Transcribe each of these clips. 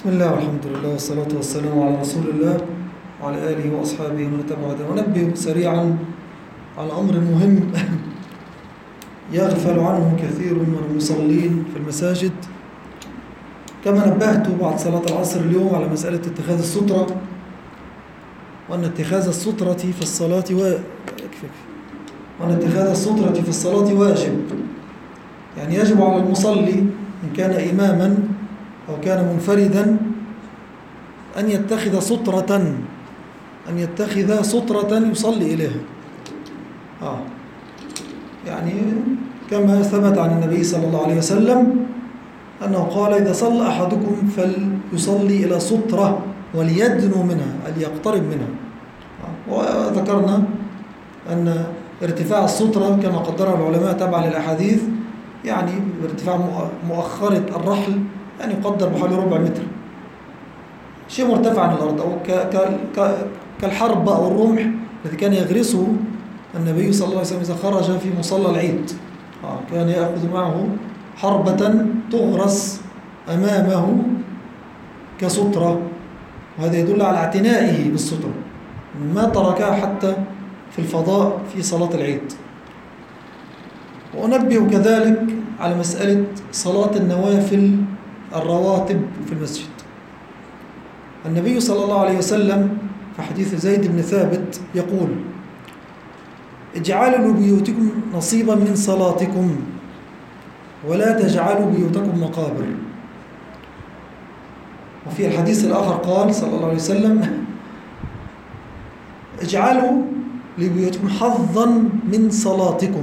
بسم الله والحمد لله والصلاة والسلام على رسول الله وعلى آله وأصحابه ومن تبعهم. ونبه سريعا على أمر مهم يغفل عنه كثير من المصلين في المساجد، كما نبهت بعد صلاة العصر اليوم على مسألة اتخاذ السترة، وأن اتخاذ السترة في الصلاة واجب. يعني يجب على المصلي إن كان إماما أو كان منفردا أن يتخذ سترة يصلي إليها. يعني كما ثبت عن النبي صلى الله عليه وسلم أنه قال: إذا صلى أحدكم فليصلي إلى سترة وليدنو منها، ليقترب منها. وذكرنا أن ارتفاع السترة كما قدرها العلماء تبعا للأحاديث، يعني ارتفاع مؤخرة الرحل، يعني يقدر بحوالي ربع متر، شيء مرتفع عن الأرض، أو كالحرب أو الرمح الذي كان يغرسه النبي صلى الله عليه وسلم إذا خرج في مصلى العيد. كان يأخذ معه حربة تغرس أمامه كسترة، وهذا يدل على اعتنائه بالسترة، ما تركها حتى في الفضاء في صلاة العيد. وأنبه كذلك على مسألة صلاة النوافل الرواتب في المسجد. النبي صلى الله عليه وسلم في حديث زيد بن ثابت يقول: اجعلوا لبيوتكم نصيبا من صلاتكم ولا تجعلوا بيوتكم مقابر. وفي الحديث الآخر قال صلى الله عليه وسلم: اجعلوا لبيوتكم حظا من صلاتكم.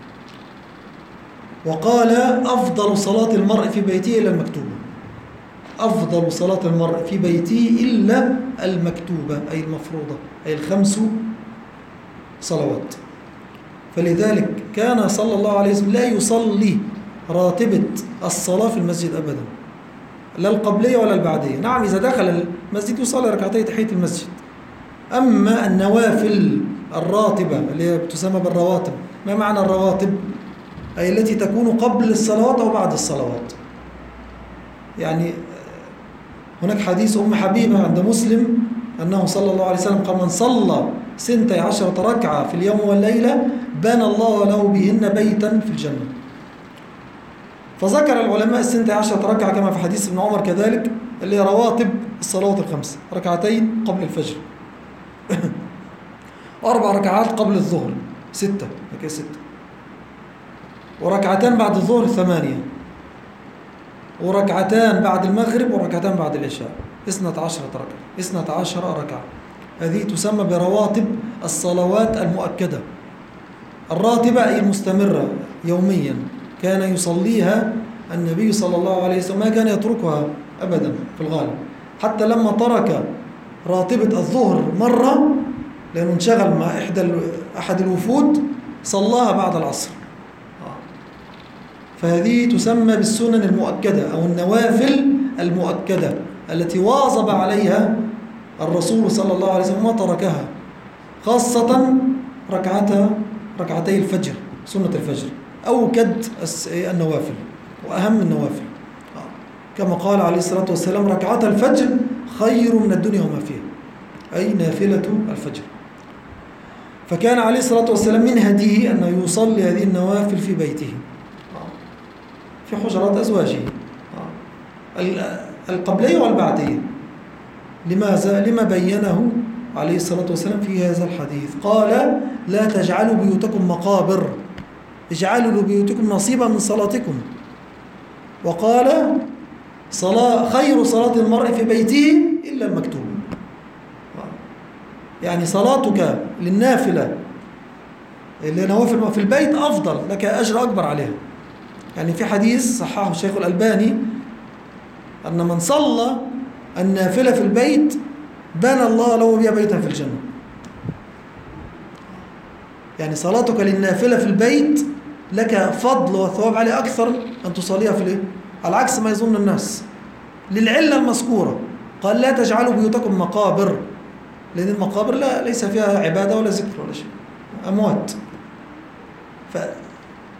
وقال: أفضل صلاة المرء في بيته إلا المكتوبة. أفضل صلاة المرء في بيته إلا المكتوبة، أي المفروضة، أي 5 صلوات. فلذلك كان صلى الله عليه وسلم لا يصلي راتبة الصلاة في المسجد أبدا، لا القبلية ولا البعدية. نعم، إذا دخل المسجد يصلي ركعتي تحية المسجد، أما النوافل الراتبة اللي تسمى بالرواتب. ما معنى الرواتب؟ أي التي تكون قبل الصلوات أو بعد الصلوات. يعني هناك حديث أم حبيبة عند مسلم أنه صلى الله عليه وسلم قال: من صلى 12 ركعة في اليوم والليلة بنى الله له بهن بيتا في الجنة. فذكر العلماء 12 ركعة كما في حديث ابن عمر كذلك، اللي هي رواتب الصلوات ال5: ركعتين قبل الفجر، 4 ركعات قبل الظهر 6، وركعتان بعد الظهر 8، وركعتان بعد المغرب، وركعتان بعد العشاء 12 ركعة. هذه تسمى برواتب الصلوات المؤكدة. الراتبة أي المستمرة يوميا، كان يصليها النبي صلى الله عليه وسلم، ما كان يتركها أبدا في الغالب، حتى لما ترك راتبة الظهر مرة لأنه انشغل مع أحد الوفود صلاها بعد العصر. فهذه تسمى بالسنن المؤكدة أو النوافل المؤكدة التي واظب عليها الرسول صلى الله عليه وسلم ما تركها، خاصة ركعتي الفجر، سنة الفجر، أوكد النوافل وأهم النوافل، كما قال عليه الصلاة والسلام: ركعة الفجر خير من الدنيا وما فيها، أي نافلة الفجر. فكان عليه الصلاة والسلام من هديه أنه يصلي هذه النوافل في بيته في حجرات أزواجه، القبلية والبعدية. لماذا؟ لما بينه عليه الصلاة والسلام في هذا الحديث. قال: لا تجعلوا بيوتكم مقابر، اجعلوا لبيوتكم نصيبا من صلاتكم. وقال: خير صلاة المرء في بيته إلا المكتوب. يعني صلاتك للنافلة اللي نوافل في البيت أفضل لك، أجر أكبر عليها. يعني في حديث صححه الشيخ الألباني أن من صلى النافلة في البيت بنى الله له بها بيتا في الجنة. يعني صلاتك للنافلة في البيت لك فضل وثواب عليه أكثر أن تصليها في البيت، على عكس ما يظن الناس، للعلة المذكورة. قال: لا تجعلوا بيوتكم مقابر، لأن المقابر ليس فيها عبادة ولا ذكر ولا شيء، أموات.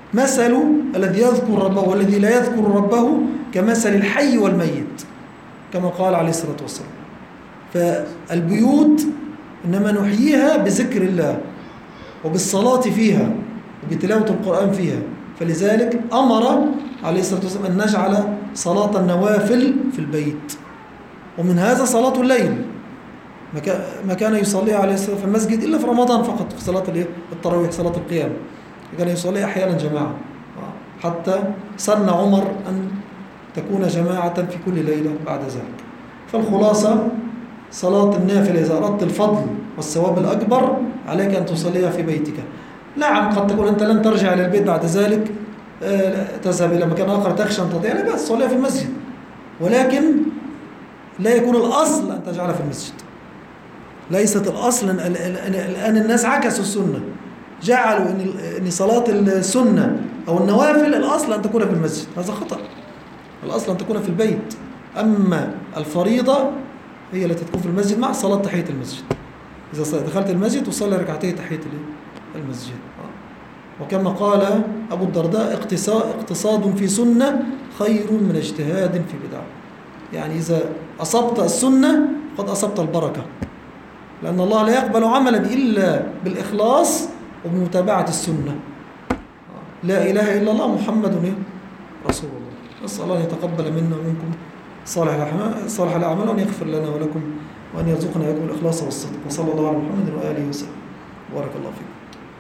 مثل الذي يذكر ربه والذي لا يذكر ربه كمثل الحي والميت. كما قال عليه الصلاة والسلام. فالبيوت إنما نحييها بذكر الله وبالصلاة فيها وبتلاوة القرآن فيها، فلذلك أمر عليه الصلاة والسلام أن نجعل صلاة النوافل في البيت، ومن هذا صلاة الليل ما كان يصليها عليه الصلاة والسلام في المسجد إلا في رمضان فقط، في صلاة التراويح، صلاة القيام كان يصليها أحيانا جماعة، حتى سن عمر أن تكون جماعة في كل ليلة بعد ذلك. فالخلاصة صلاة النافلة إذا أردت الفضل والثواب الأكبر عليك أن تصليها في بيتك. نعم قد تقول أنت لن ترجع إلى البيت بعد ذلك، تذهب إلى مكان آخر تخشى أن تضيع، لا بأس تصليها في المسجد، ولكن لا يكون الأصل أن تجعلها في المسجد. ليست الأصل. الآن الناس عكسوا السنة، جعلوا أن صلاة السنة أو النوافل الأصل أن تكون في المسجد، هذا خطأ. الأصل أن تكون في البيت، أما الفريضة هي التي تكون في المسجد مع صلاة تحية المسجد. إذا دخلت المسجد تصلي ركعتي تحية المسجد. وكما قال أبو الدرداء اقتصاد في سنة خير من اجتهاد في بدعة. يعني إذا أصبت السنة قد أصبت البركة، لأن الله لا يقبل عملا إلا بالإخلاص وبمتابعة السنة. لا إله إلا الله محمد رسول الله. نسأل الله أن يتقبل منا ومنكم صالح الأعمال، وأن يغفر لنا ولكم، وأن يرزقنا وإياكم الإخلاص والصدق. وصلى الله على محمد وآله وسلم. بارك الله فيكم.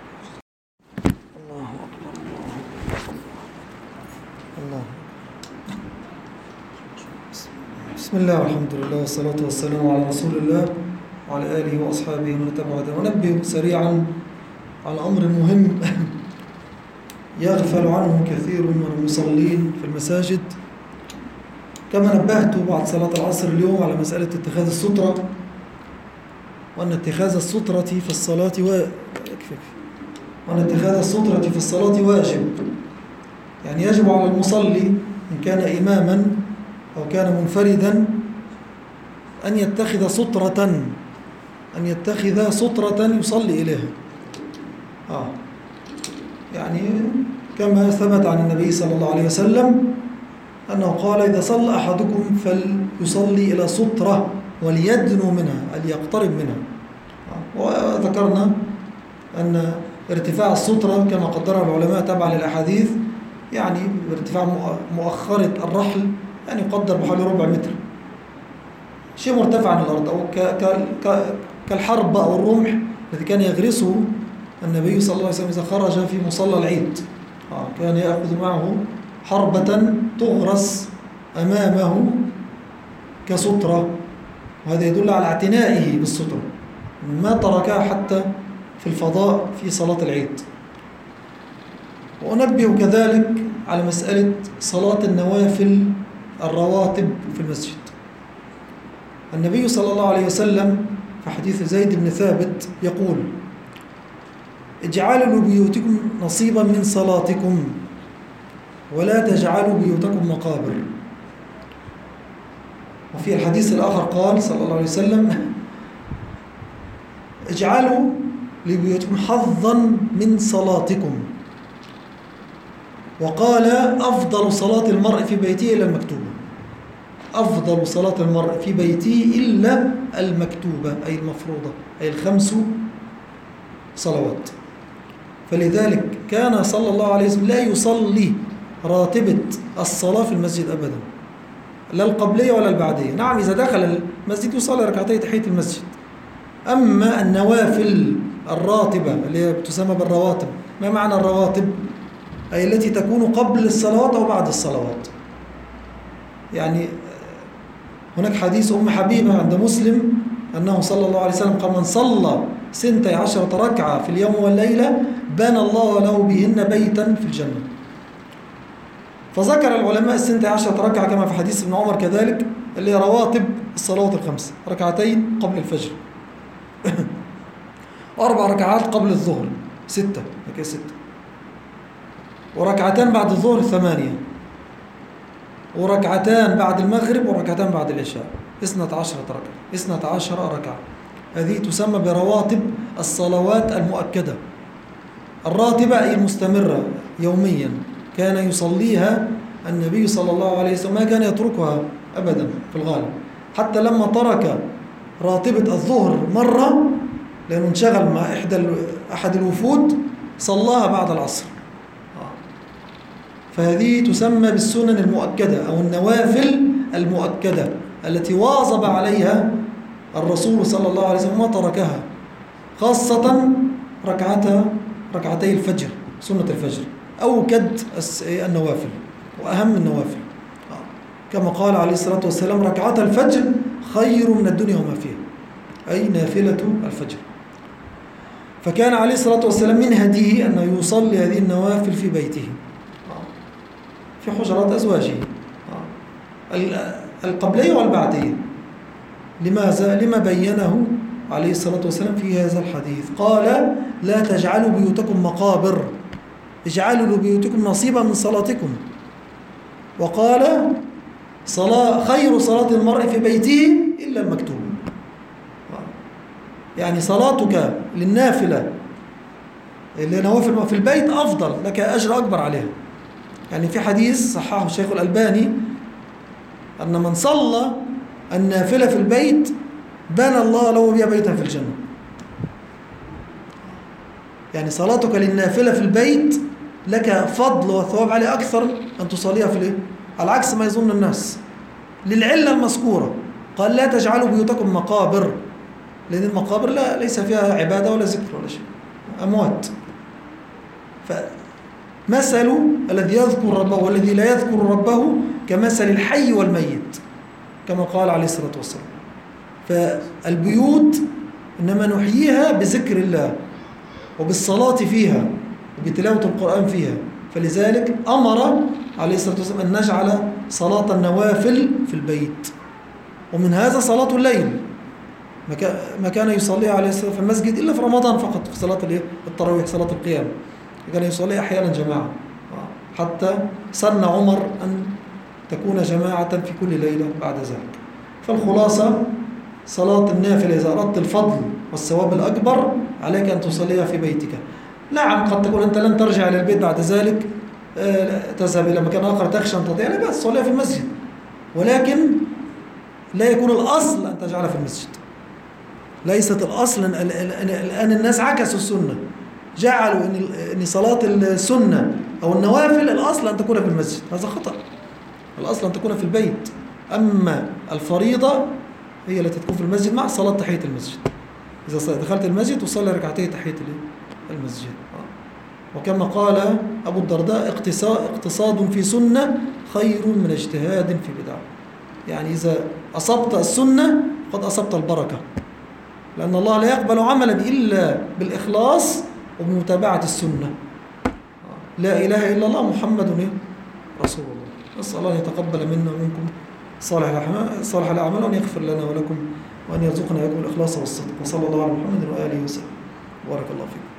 الله أكبر. الله. بسم الله والحمد لله والصلاة والسلام على رسول الله وعلى آله وأصحابه ومن تبعهم. ونبه سريعا على أمر مهم يغفل عنه كثير من المصلين في المساجد، كما نبهت بعد صلاة العصر اليوم على مسألة اتخاذ السترة، وأن اتخاذ السترة في الصلاة واجب. يعني يجب على المصلي إن كان إماما أو كان منفردا أن يتخذ سترة يصلي إليها. يعني كما ثبت عن النبي صلى الله عليه وسلم أنه قال: إذا صلى أحدكم فليصلي إلى سترة وليدنو منها، ليقترب منها. وذكرنا أن ارتفاع السترة كما قدرها العلماء تبعا للأحاديث، يعني ارتفاع مؤخرة الرحل، يعني يقدر بحوالي ربع متر، شيء مرتفع عن الأرض، أو كالحرب أو الرمح الذي كان يغرسه النبي صلى الله عليه وسلم إذا خرج في مصلى العيد. كان يأخذ معه حربة تغرس أمامه كسترة، وهذا يدل على اعتنائه بالسترة، ما تركها حتى في الفضاء في صلاة العيد. وأنبه كذلك على مسألة صلاة النوافل الرواتب في المسجد. النبي صلى الله عليه وسلم في حديث زيد بن ثابت يقول: اجعلوا لبيوتكم نصيبا من صلاتكم ولا تجعلوا بيوتكم مقابر. وفي الحديث الآخر قال صلى الله عليه وسلم: اجعلوا لبيوتكم حظا من صلاتكم. وقال: أفضل صلاة المرء في بيته إلا المكتوبة. أفضل صلاة المرء في بيته إلا المكتوبة، أي المفروضة، أي 5 صلوات. فلذلك كان صلى الله عليه وسلم لا يصلي راتبة الصلاة في المسجد أبدا، لا القبلية ولا البعدية. نعم إذا دخل المسجد يصلي ركعتي تحية المسجد، أما النوافل الراتبة اللي هي تسمى بالرواتب. ما معنى الرواتب؟ أي التي تكون قبل الصلوات أو بعد الصلوات. يعني هناك حديث أم حبيبة عند مسلم أنه صلى الله عليه وسلم قال: من صلى 12 ركعة في اليوم والليلة بنى الله له بهن بيتا في الجنة. فذكر العلماء 12 ركعة كما في حديث ابن عمر كذلك، اللي هي رواتب الصلوات ال5، ركعتين قبل الفجر 4 ركعات قبل الظهر 6، وركعتان بعد الظهر 8، وركعتان بعد المغرب، وركعتان بعد العشاء 12 ركعة. هذه تسمى برواتب الصلوات المؤكدة. الراتبة أي المستمرة يوميا كان يصليها النبي صلى الله عليه وسلم، ما كان يتركها أبدا في الغالب. حتى لما ترك راتبة الظهر مرة لأنه انشغل مع أحد الوفود صلاها بعد العصر. فهذه تسمى بالسنن المؤكدة أو النوافل المؤكدة التي واظب عليها الرسول صلى الله عليه وسلم وما تركها، خاصة ركعتي الفجر، سنة الفجر أوكد النوافل وأهم النوافل، كما قال عليه الصلاة والسلام: ركعتا الفجر خير من الدنيا وما فيها، أي نافلة الفجر. فكان عليه الصلاة والسلام من هديه أنه يصلي هذه النوافل في بيته في حجرات أزواجه القبلية والبعدية. لماذا؟ لما بينه عليه الصلاة والسلام في هذا الحديث، قال: لا تجعلوا بيوتكم مقابر، اجعلوا لبيوتكم نصيبا من صلاتكم. وقال: خير صلاة المرء في بيته إلا المكتوب. يعني صلاتك للنافلة لنوافل في البيت أفضل، لك أجر أكبر عليها. يعني في حديث صححه الشيخ الألباني أن من صلى النافلة في البيت بنى الله له بها بيتا في الجنة. يعني صلاتك للنافلة في البيت لك فضل وثواب عليه أكثر أن تصليها في الإيه؟ على عكس ما يظن الناس، للعلة المذكورة. قال: لا تجعلوا بيوتكم مقابر، لأن المقابر ليس فيها عبادة ولا ذكر ولا شيء، أموات. فمثل الذي يذكر ربه والذي لا يذكر ربه كمثل الحي والميت، كما قال عليه الصلاة والسلام. فالبيوت إنما نحييها بذكر الله وبالصلاة فيها وبتلاوة القرآن فيها. فلذلك أمر عليه الصلاة والسلام أن نجعل صلاة النوافل في البيت، ومن هذا صلاة الليل ما كان يصليها عليه الصلاة والسلام في المسجد إلا في رمضان فقط، في صلاة التراويح، صلاة القيام كان يصليها أحيانا جماعة، حتى سن عمر أن تكون جماعة في كل ليلة بعد ذلك. فالخلاصة صلاة النافلة إذا أردت الفضل والثواب الأكبر عليك أن تصليها في بيتك. نعم قد تكون أنت لن ترجع إلى البيت بعد ذلك، تذهب إلى مكان آخر تخشى أن تضيع، لا بأس، تصليها في المسجد، ولكن لا يكون الأصل أن تجعلها في المسجد. ليست الأصل. الآن الناس عكسوا السنة، جعلوا أن صلاة السنة أو النوافل الأصل أن تكون في المسجد. هذا خطأ. الأصل أن تكون في البيت، أما الفريضة هي التي تكون في المسجد مع صلاة تحية المسجد. إذا دخلت المسجد تصلي ركعتي تحية المسجد. وكما قال أبو الدرداء: اقتصاد في سنة خير من اجتهاد في بدعة. يعني إذا أصبت السنة قد أصبت البركة، لأن الله لا يقبل عملا إلا بالإخلاص وبمتابعة السنة. لا إله إلا الله محمد رسول الله. نسأل الله أن يتقبل منا ومنكم صالح الأعمال، وأن يغفر لنا ولكم، وأن يرزقنا ويكم الإخلاص والصدق. وصلى الله على محمد وآله وسلم. بارك الله فيكم.